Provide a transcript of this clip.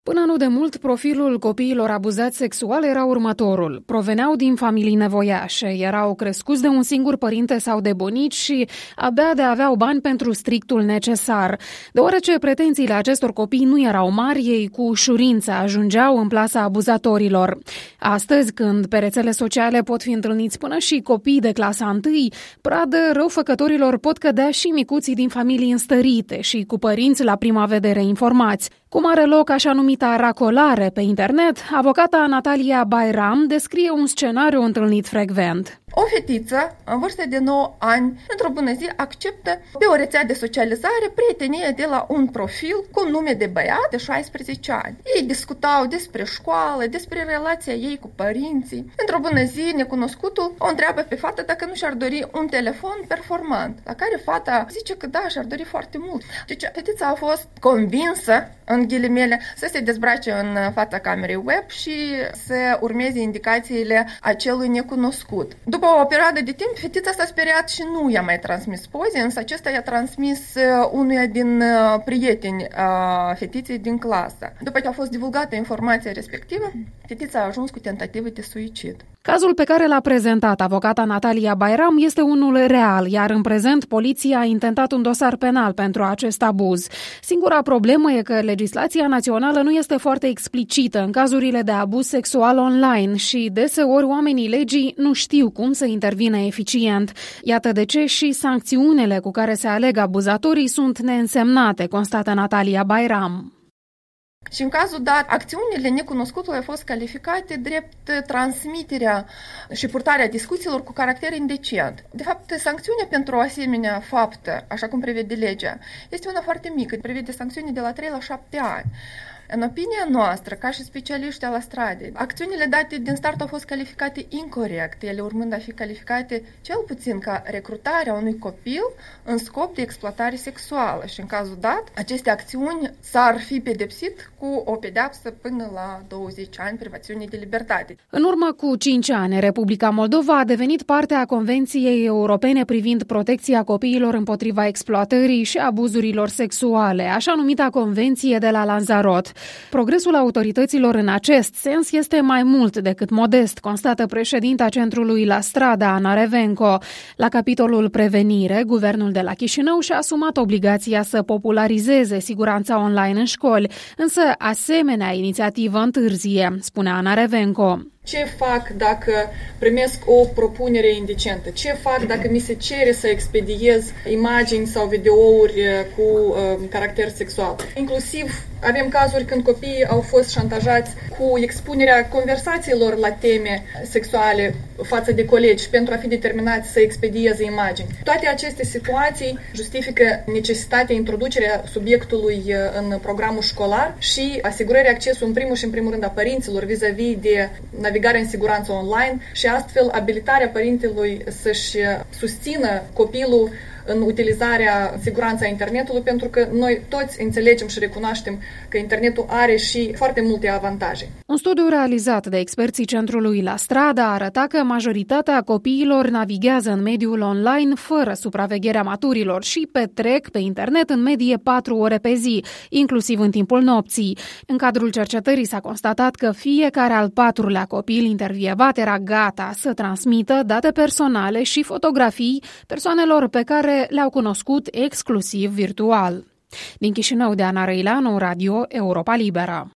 Până nu de mult, profilul copiilor abuzați sexual era următorul. Proveneau din familii nevoiașe, erau crescuți de un singur părinte sau de bunici și abia de aveau bani pentru strictul necesar. Deoarece pretențiile acestor copii nu erau mari, ei cu ușurință ajungeau în plasa abuzatorilor. Astăzi, când pe rețele sociale pot fi întâlniți până și copii de clasa 1, pradă răufăcătorilor pot cădea și micuții din familii înstărite și cu părinți la prima vedere informați. Cum are loc așa numita racolare pe internet, avocata Natalia Bayram descrie un scenariu întâlnit frecvent. O fetiță, în vârstă de 9 ani, într-o bună zi, acceptă pe o rețea de socializare prietenie de la un profil cu nume de băiat de 16 ani. Ei discutau despre școală, despre relația ei cu părinții. Într-o bună zi, necunoscutul o întreabă pe fată dacă nu și-ar dori un telefon performant, la care fata zice că da, și-ar dori foarte mult. Deci, fetița a fost convinsă, în ghilimele, să se dezbrace în fața camerei web și să urmeze indicațiile acelui necunoscut. După o perioadă de timp, fetița s-a speriat și nu i-a mai transmis poze, însă acesta i-a transmis unuia din prieteni a fetiței din clasă. După ce a fost divulgată informația respectivă, fetița a ajuns cu tentativă de suicid. Cazul pe care l-a prezentat avocata Natalia Bayram este unul real, iar în prezent poliția a intentat un dosar penal pentru acest abuz. Singura problemă e că legislația națională nu este foarte explicită în cazurile de abuz sexual online și deseori oamenii legii nu știu cum să intervină eficient. Iată de ce și sancțiunile cu care se aleg abuzatorii sunt neînsemnate, constată Natalia Bayram. Și în cazul dat, acțiunile necunoscutului au fost calificate drept transmiterea și purtarea discuțiilor cu caracter indecent. De fapt, sancțiunea pentru o asemenea faptă, așa cum prevede legea, este una foarte mică, prevede sancțiuni de la 3 la 7 ani. În opinia noastră, ca și specialiști al stradei, acțiunile date din start au fost calificate incorect, ele urmând a fi calificate cel puțin ca recrutarea unui copil în scop de exploatare sexuală și în cazul dat, aceste acțiuni s-ar fi pedepsit cu o pedeapsă până la 20 ani privațiune de libertate. În urmă cu 5 ani, Republica Moldova a devenit parte a Convenției Europene privind protecția copiilor împotriva exploatării și abuzurilor sexuale, așa numita Convenție de la Lanzarote. Progresul autorităților în acest sens este mai mult decât modest, constată președinta Centrului La Strada, Ana Revenco. La capitolul prevenire, guvernul de la Chișinău și-a asumat obligația să popularizeze siguranța online în școli, însă asemenea inițiativă întârzie, spune Ana Revenco. Ce fac dacă primesc o propunere indecentă? Ce fac dacă mi se cere să expediez imagini sau videouri cu caracter sexual? Inclusiv avem cazuri când copiii au fost șantajați cu expunerea conversațiilor la teme sexuale față de colegi pentru a fi determinați să expedieze imagini. Toate aceste situații justifică necesitatea introducerea subiectului în programul școlar și asigurarea accesului în primul și în primul rând a părinților vis-a-vis de navigarea în siguranță online și astfel abilitarea părintelui să-și susțină copilul în utilizarea siguranței internetului, pentru că noi toți înțelegem și recunoaștem că internetul are și foarte multe avantaje. Un studiu realizat de experții Centrului La Strada arăta că majoritatea copiilor navighează în mediul online fără supravegherea maturilor și petrec pe internet în medie 4 ore pe zi, inclusiv în timpul nopții. În cadrul cercetării s-a constatat că fiecare al 4-lea copil intervievat era gata să transmită date personale și fotografii persoanelor pe care le-au cunoscut exclusiv virtual. Din Chișinău, de Ana Răileanu, Radio Europa Liberă.